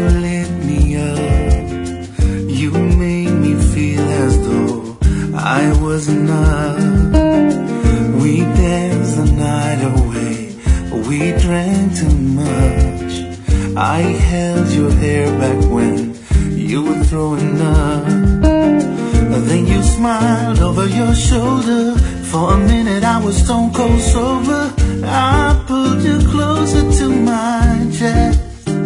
lit me up. You made me feel as though I was enough. We danced the night away, we drank too much. I held your hair back when you were throwing up. Then you smiled over your shoulder. For a minute I was stone cold sober. I pulled you closer to my chest,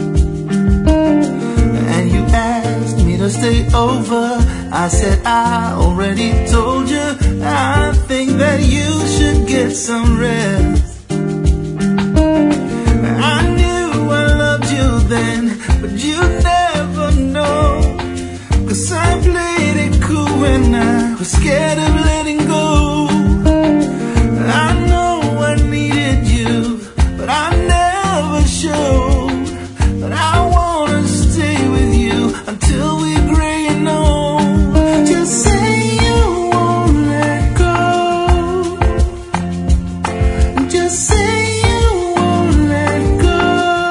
and you asked me to stay over. I said I already told you. I think that you should get some rest. I knew I loved you then, but you never know. 'Cause I played it cool when I was scared of letting go. I know I needed you, but I never showed. But I wanna stay with you until we're gray and old. Just say you won't let go. Just say you won't let go.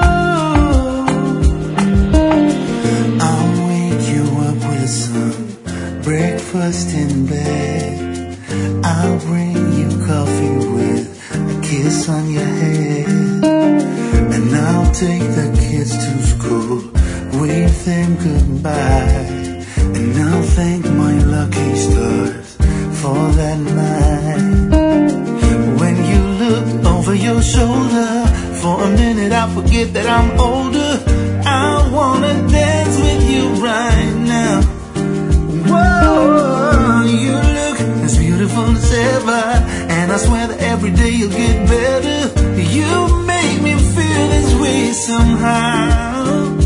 I'll wake you up with some breakfast in bed. I'll bring you coffee with a kiss on your head. And I'll take the kids to school, wave them goodbye. And I'll thank my lucky stars for that night. When you look over your shoulder, for a minute I forget that I'm older. I wanna dance with you right now. Whoa, you look as beautiful as ever, and I swear that every day you'll get better. You make me feel this way somehow.